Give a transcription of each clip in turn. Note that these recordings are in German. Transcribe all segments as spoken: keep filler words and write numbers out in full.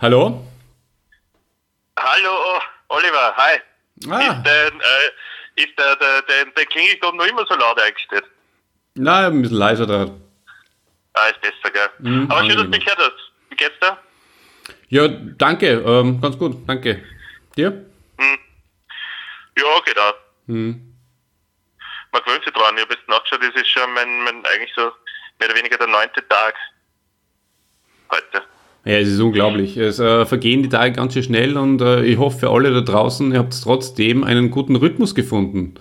Hallo? Hallo, Oliver, hi. Ah, Ist, dein, äh, ist der, der, der, der Klingelton noch immer so laut eingestellt? na, ein bisschen leiser da. Ah, ist besser, gell? Mhm, Aber schön, dass du angenehmer. mich gehört hast. Wie geht's dir? Ja, danke, ähm, ganz gut, danke. Dir? Hm. Ja, geht auch. Mhm. Man gewöhnt sich dran. Ich habe jetzt nachgeschaut, das ist schon mein, mein eigentlich so mehr oder weniger der neunte Tag heute. Ja, es ist unglaublich. Es äh, vergehen die Tage ganz schön schnell und äh, ich hoffe für alle da draußen, ihr habt trotzdem einen guten Rhythmus gefunden.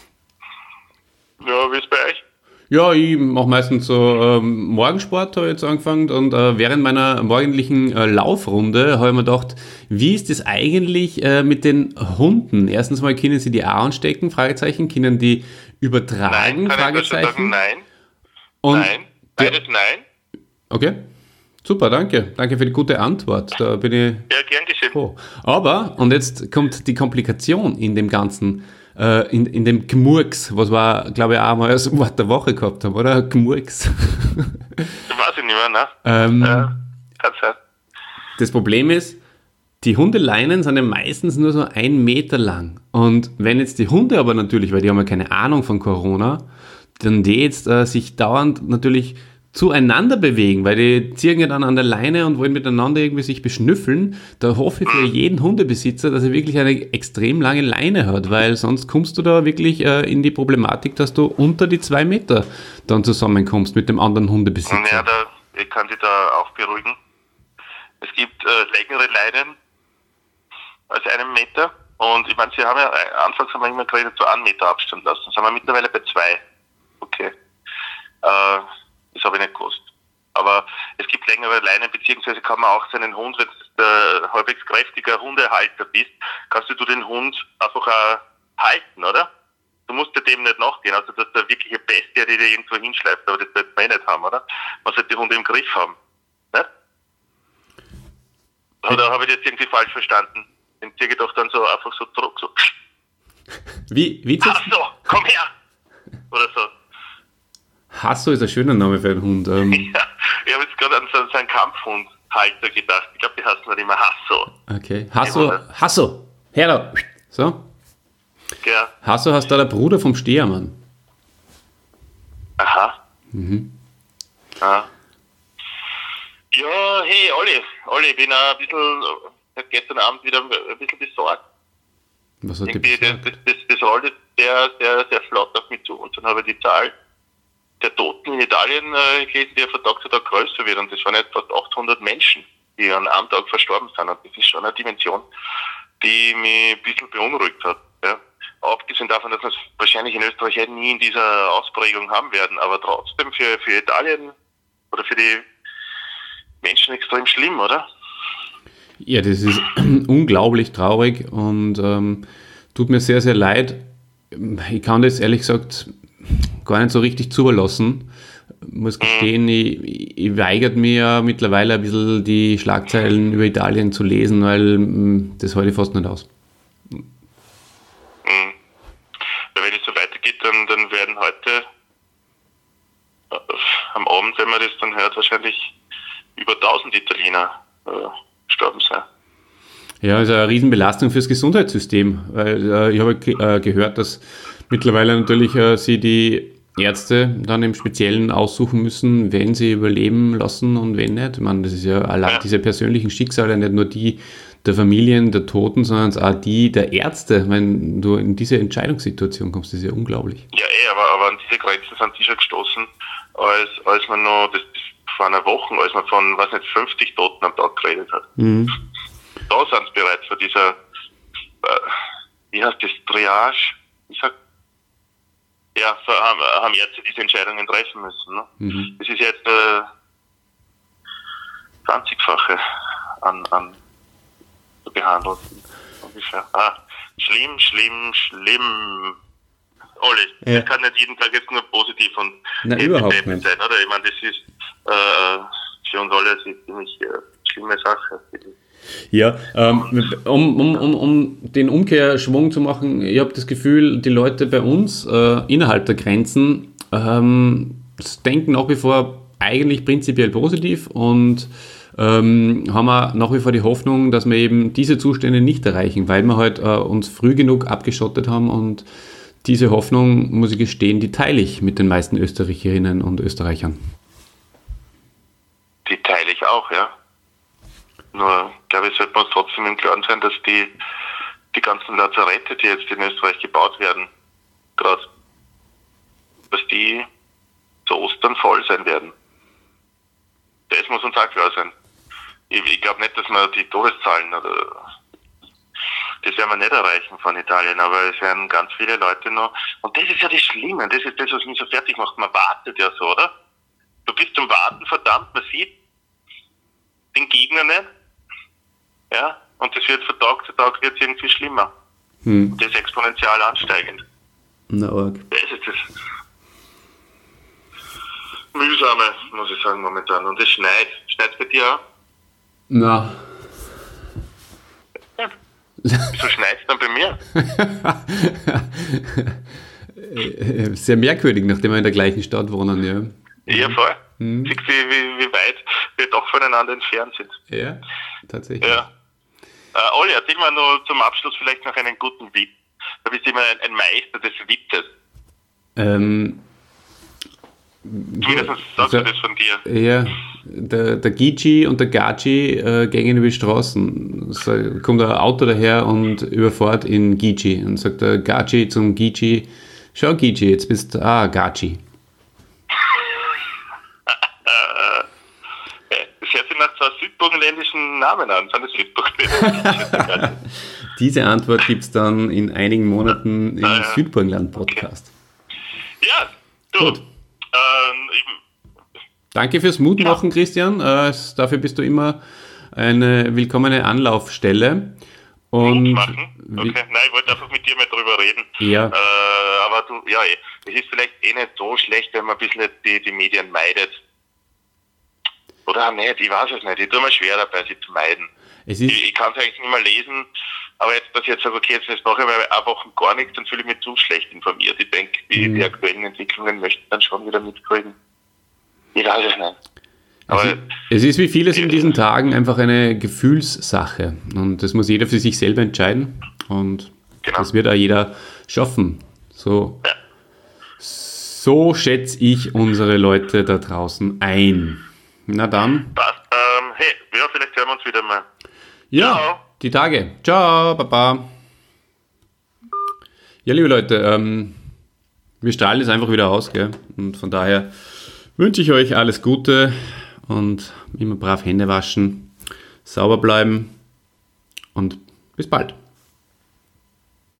Ja, wie ist bei euch? Ja, ich mache meistens so ähm, Morgensport, habe ich jetzt angefangen und äh, während meiner morgendlichen äh, Laufrunde habe ich mir gedacht, wie ist das eigentlich äh, mit den Hunden? Erstens mal, können sie die auch anstecken? Fragezeichen. Können die übertragen? Nein, kann ich nur schon sagen, Fragezeichen. nein. Und Nein. der, Beides nein. okay, super, danke. Danke für die gute Antwort. Da bin ich Ja, gern geschehen. froh. Aber, und jetzt kommt die Komplikation in dem Ganzen, äh, in, in dem Gmurks, was wir, glaube ich, auch mal als Wort der Woche gehabt haben, oder? Gmurks. Das weiß ich nicht mehr, ne? ähm, Ja, kann sein. Das Problem ist, die Hundeleinen sind ja meistens nur so ein Meter lang. Und wenn jetzt die Hunde aber natürlich, weil die haben ja keine Ahnung von Corona, dann die jetzt äh, sich dauernd natürlich zueinander bewegen, weil die ziehen ja dann an der Leine und wollen miteinander irgendwie sich beschnüffeln, da hoffe ich für jeden Hundebesitzer, dass er wirklich eine extrem lange Leine hat, weil sonst kommst du da wirklich äh, in die Problematik, dass du unter die zwei Meter dann zusammenkommst mit dem anderen Hundebesitzer. Ja, da, ich kann dich da auch beruhigen. Es gibt äh, längere Leinen als einen Meter. Und ich meine, sie haben ja, äh, anfangs haben wir immer geredet, so einen Meter Abstand lassen. Jetzt sind wir mittlerweile bei zwei. Okay. Äh, das habe ich nicht gewusst. Aber es gibt längere Leinen, beziehungsweise kann man auch seinen Hund, wenn du ein halbwegs kräftiger Hundehalter bist, kannst du den Hund einfach auch halten, oder? Du musst ja dem nicht nachgehen. Also das ist der wirkliche Bestie, die dir irgendwo hinschleift, aber das wird man eh nicht haben, oder? Man sollte die Hunde im Griff haben. Nicht? Oder habe ich das jetzt irgendwie falsch verstanden? Den ziehe ich doch dann so einfach so zurück, so. Wie, wie ist das? Ach so, komm her! Oder so. Hasso ist ein schöner Name für einen Hund. Ähm, Ja, ich habe jetzt gerade an so, so einen Kampfhundhalter gedacht. Ich glaube, die heißen halt immer Hasso. okay. Hasso, Hasso, her da. So. Ja. Hasso heißt da der Bruder vom Stehermann. Aha. Mhm. Ja. Ja, hey, Olli. Olli, ich bin auch ein bisschen, seit gestern Abend wieder ein bisschen besorgt. Was hat die Irgendwie, das, besorgt? das, das, das rollt jetzt sehr, sehr, sehr flott auf mich zu. Und dann habe ich die Zahl der Toten in Italien äh, gelesen, die ja von Tag zu Tag größer wird. Und das waren jetzt fast achthundert Menschen, die an einem Tag verstorben sind. Und das ist schon eine Dimension, die mich ein bisschen beunruhigt hat. Ja. Abgesehen davon, dass wir es wahrscheinlich in Österreich eh nie in dieser Ausprägung haben werden, aber trotzdem für, für Italien oder für die Menschen extrem schlimm, oder? Ja, das ist unglaublich traurig und ähm, tut mir sehr, sehr leid. Ich kann das ehrlich gesagt gar nicht so richtig zulassen. Ich muss gestehen, ich, ich weigert mir ja mittlerweile ein bisschen die Schlagzeilen über Italien zu lesen, weil mm, das halte ich fast nicht aus. Mhm. Weil wenn es so weitergeht, dann, dann werden heute äh, am Abend, wenn man das dann hört, wahrscheinlich über tausend Italiener äh, gestorben sein. Ja, ist eine Riesenbelastung fürs Gesundheitssystem, weil äh, ich habe ge- äh, gehört, dass mittlerweile natürlich äh, sie die Ärzte dann im Speziellen aussuchen müssen, wen sie überleben lassen und wen nicht. Ich meine, das ist ja allein Ja. diese persönlichen Schicksale, nicht nur die der Familien, der Toten, sondern auch die der Ärzte. Wenn du in diese Entscheidungssituation kommst, das ist ja unglaublich. Ja, eh, aber, aber an diese Grenzen sind die schon gestoßen, als, als man noch, das, das vor einer Woche, als man von, was nicht, fünfzig Toten am Tag geredet hat. Mhm. Da sind sie bereits vor dieser, äh, wie heißt das, Triage? Ich sag, ja, so haben, haben Ärzte diese Entscheidungen treffen müssen. Ne? Mhm. Das ist jetzt äh, zwanzigfache an, an Behandelten ungefähr. Ah, schlimm, schlimm, schlimm. Olli, Ja. das kann nicht jeden Tag jetzt nur positiv und Na, happy überhaupt peppy nicht. sein, oder? Ich meine, das ist äh, für uns alle eine ziemlich äh, schlimme Sache. Ja, ähm, um, um, um, um den Umkehrschwung zu machen, ich habe das Gefühl, die Leute bei uns äh, innerhalb der Grenzen ähm, denken nach wie vor eigentlich prinzipiell positiv und ähm, haben wir nach wie vor die Hoffnung, dass wir eben diese Zustände nicht erreichen, weil wir halt äh, uns früh genug abgeschottet haben und diese Hoffnung, muss ich gestehen, die teile ich mit den meisten Österreicherinnen und Österreichern. Die teile ich auch, ja. Nur, glaube ich, sollte man uns trotzdem im Klaren sein, dass die, die ganzen Lazarette, die jetzt in Österreich gebaut werden, gerade, dass die zu Ostern voll sein werden. Das muss uns auch klar sein. Ich, ich glaube nicht, dass wir die Todeszahlen oder das werden wir nicht erreichen von Italien, aber es werden ganz viele Leute noch. Und das ist ja das Schlimme, das ist das, was mich so fertig macht. Man wartet ja so, oder? Du bist zum Warten verdammt, man sieht den Gegner nicht. Ja, und das wird von Tag zu Tag wird irgendwie schlimmer. Hm. Das ist exponentiell ansteigend. Na, arg. Das ist das Mühsame, muss ich sagen, momentan. Und es schneit. Schneit bei dir auch? Na. Ja. Wieso schneit es dann bei mir? Sehr merkwürdig, nachdem wir in der gleichen Stadt wohnen, ja. Ja, voll. Hm. Siehst du, wie, wie weit wir doch voneinander entfernt sind. Ja, tatsächlich. Ja. Äh, Olli, erzähl mal nur zum Abschluss vielleicht noch einen guten Witz. Du bist immer ein, ein Meister des Witzes. Ähm, Zumindest sagst also, du das von dir. Ja, der, der Gigi und der Gachi äh, gehen über die Straßen. So, kommt ein Auto daher und überfährt in Gigi und sagt der Gachi zum Gigi, schau Gigi, jetzt bist du, ah, Gachi. Das hört sich nach zwei südburgenländischen Namen an. Sind das Südburgenländer? Diese Antwort gibt es dann in einigen Monaten im ah, ja. Südburgenland-Podcast. Okay. Ja, du. Gut. Ähm, Danke fürs Mutmachen, ja. Christian. Äh, dafür bist du immer eine willkommene Anlaufstelle. Und Mutmachen? Okay. Nein, ich wollte einfach mit dir mal drüber reden. Ja. Äh, aber du, ja, es ist vielleicht eh nicht so schlecht, wenn man ein bisschen die, die Medien meidet. Oder auch nicht, ich weiß es nicht. Ich tue mir schwer dabei, sie zu meiden. Es ist ich ich kann es eigentlich nicht mehr lesen, aber jetzt, dass ich jetzt sage, okay, jetzt, jetzt mache ich mal eine Woche gar nichts, dann fühle ich mich zu schlecht informiert. Ich denke, die, mhm. die aktuellen Entwicklungen möchte ich dann schon wieder mitkriegen. Ich weiß es nicht. Aber es, es ist wie vieles in diesen Tagen einfach eine Gefühlssache. Und das muss jeder für sich selber entscheiden. Und genau. Das wird auch jeder schaffen. So, ja. so schätze ich unsere Leute da draußen ein. Na dann. Passt. Ähm, hey, ja, vielleicht hören wir uns wieder mal. Ja, ciao. Die Tage. Ciao, Baba. Ja, liebe Leute, ähm, wir strahlen es einfach wieder aus, gell? Und von daher wünsche ich euch alles Gute und immer brav Hände waschen, sauber bleiben und bis bald.